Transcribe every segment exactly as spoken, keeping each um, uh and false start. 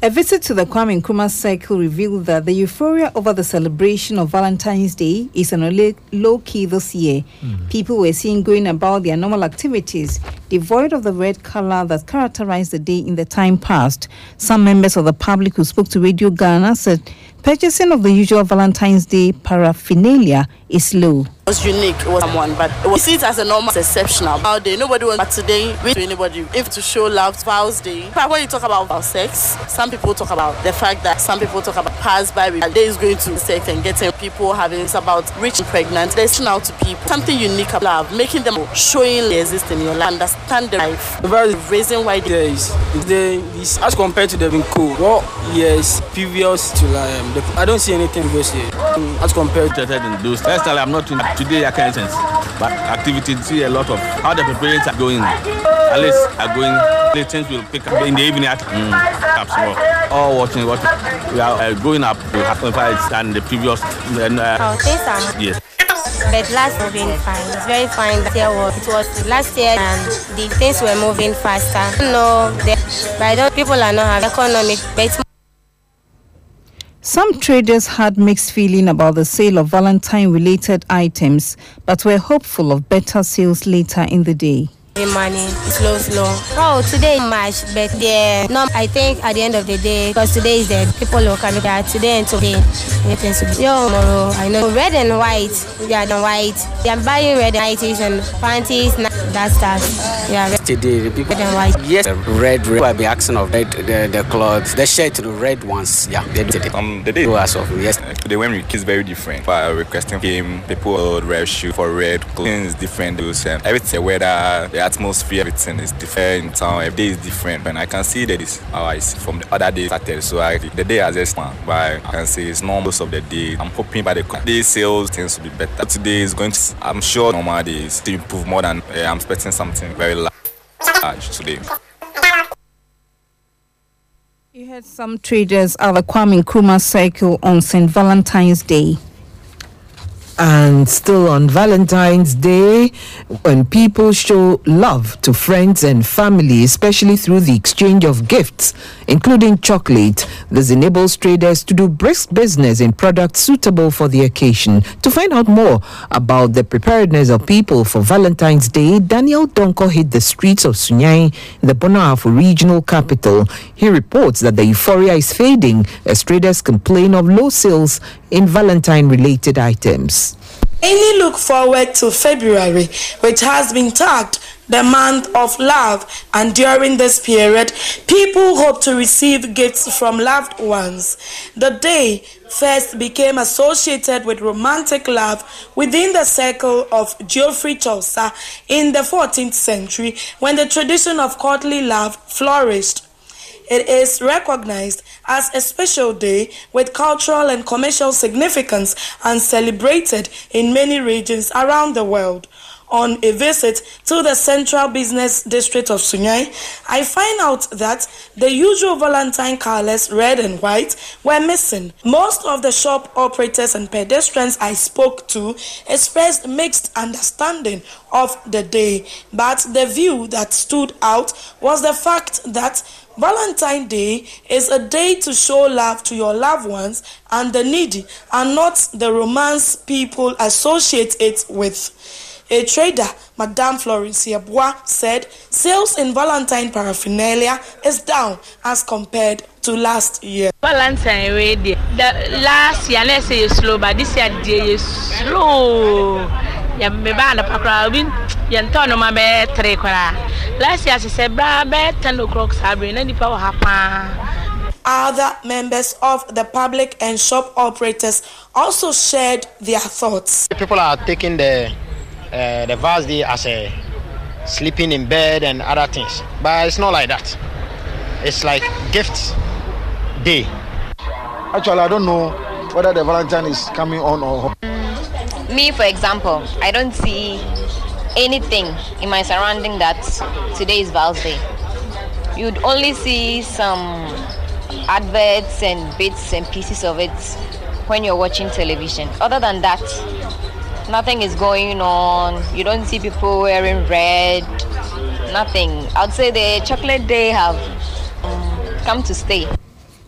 A visit to the Kwame Nkrumah Circle revealed that the euphoria over the celebration of Valentine's Day is on a low key this year. Mm. People were seen going about their normal activities, devoid of the red color that characterized the day in the time past. Some members of the public who spoke to Radio Ghana said purchasing of the usual Valentine's Day paraphernalia is low. It was unique, it was someone, but it was seen as a normal, it's exceptional. How day, nobody was, but today, we to anybody, if to show love, Vows Day. But when you talk about, about sex, some people talk about the fact that some people talk about pass by, a day is going to sex and getting people having, it's about rich and pregnant, they're out to people. Something unique about love, making them showing they exist in your life, understand the life. The reason why there is, the, is as compared to the being cool. Well, yes, previous to um, the, I don't see anything previous here. As compared to those. Personally, I'm not in today, I can't sense. But activities, see a lot of how the preparations are going. At least are going, the things will pick up in the evening at mm, perhaps more. All watching, watching. We are uh, going up to happen than the previous. And, uh, oh, thanks, um, yes. But last was moving fine. It's very fine. This year was, it was last year and the things were moving faster. No, but I don't, people are not having economic, but it's Some traders had mixed feeling about the sale of Valentine-related items, but were hopeful of better sales later in the day. Money slow, slow. Oh, today much, but yeah, no. I think at the end of the day, because today is the people will come here today and today. Yo, tomorrow I know red and white. Yeah, the white. I'm buying red and white and panties. That stuff. Yeah, red. Today the people. Red and white. Yes, red. Red. I'll be asking of red. The the clothes, the shirt, the red ones. Yeah, they did it. Um, the day. As of yes. Today when we kids very different. By requesting game, people will red shoe for red clothes. Different. Everything weather. The atmosphere, everything is different in town. Every day is different, and I can see that is how I see from the other day started. So I, the day has just one, but I can say it's normal of the day. I'm hoping by the day sales things will be better. Today is going to, I'm sure normal days to improve more than uh, I'm expecting something very large today. You heard some traders at the Kwame Nkrumah Circle on Saint Valentine's Day. And still on Valentine's Day, when people show love to friends and family, especially through the exchange of gifts, including chocolate, this enables traders to do brisk business in products suitable for the occasion. To find out more about the preparedness of people for Valentine's Day, Daniel Donko hit the streets of Sunyani, the Bonaafo regional capital. He reports that the euphoria is fading as traders complain of low sales in Valentine-related items. Many look forward to February, which has been tagged the month of love, and during this period, people hope to receive gifts from loved ones. The day first became associated with romantic love within the circle of Geoffrey Chaucer in the fourteenth century, when the tradition of courtly love flourished. It is recognized as a special day with cultural and commercial significance and celebrated in many regions around the world. On a visit to the Central Business District of Sunyani, I find out that the usual Valentine colors, red and white, were missing. Most of the shop operators and pedestrians I spoke to expressed mixed understanding of the day, but the view that stood out was the fact that Valentine's Day is a day to show love to your loved ones and the needy, and not the romance people associate it with. A trader, Madame Florencia Bois, said sales in Valentine paraphernalia is down as compared to last year. Valentine Day, the last year let's say it's slow, but this year the day is slow. Ya me ba na pakra bin ya ntono ma be three kwara. Last year she said bra be ten o'clock sabre na nipa wa hapa. Other members of the public and shop operators also shared their thoughts. People are taking the uh, the Vows Day as a sleeping in bed and other things, but it's not like that. It's like gift day. Actually, I don't know whether the Valentine is coming on or. Me, for example, I don't see anything in my surrounding that today is Vows Day. You'd only see some adverts and bits and pieces of it when you're watching television. Other than that, nothing is going on. You don't see people wearing red, nothing. I'd say the chocolate day have um, come to stay.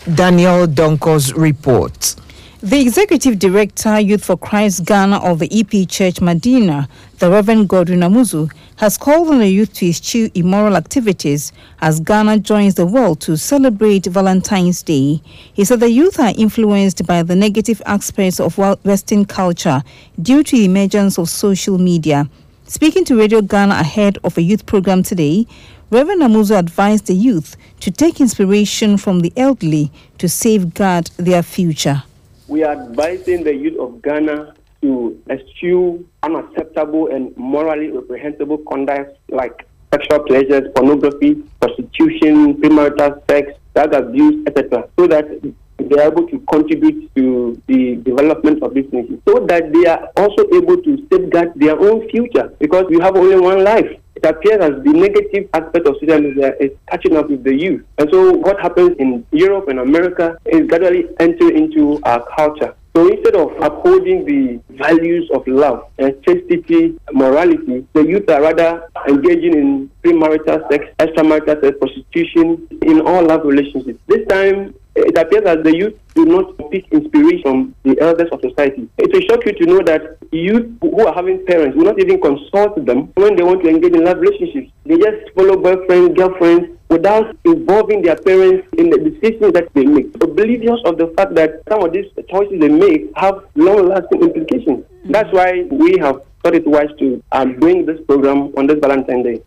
Daniel Donko's report. The Executive Director, Youth for Christ Ghana of the E P Church Medina, the Reverend Godwin Amuzu, has called on the youth to eschew immoral activities as Ghana joins the world to celebrate Valentine's Day. He said the youth are influenced by the negative aspects of Western culture due to the emergence of social media. Speaking to Radio Ghana ahead of a youth program today, Reverend Amuzu advised the youth to take inspiration from the elderly to safeguard their future. We are advising the youth of Ghana to eschew unacceptable and morally reprehensible conduct like sexual pleasures, pornography, prostitution, premarital sex, drug abuse, et cetera, so that they are able to contribute to the development of this nation, so that they are also able to safeguard their own future, because we have only one life. It appears as the negative aspect of social media is catching up with the youth. And so what happens in Europe and America is gradually entering into our culture. So instead of upholding the values of love and chastity, morality, the youth are rather engaging in premarital sex, extramarital sex, prostitution, in all love relationships. This time, it appears as the youth do not pick inspiration from the elders of society. It will shock you to know that youth who are having parents will not even consult them when they want to engage in love relationships. They just follow boyfriends, girlfriends, without involving their parents in the decisions that they make, oblivious of the fact that some of these choices they make have long-lasting implications. That's why we have thought it wise to um, bring this program on this Valentine's Day.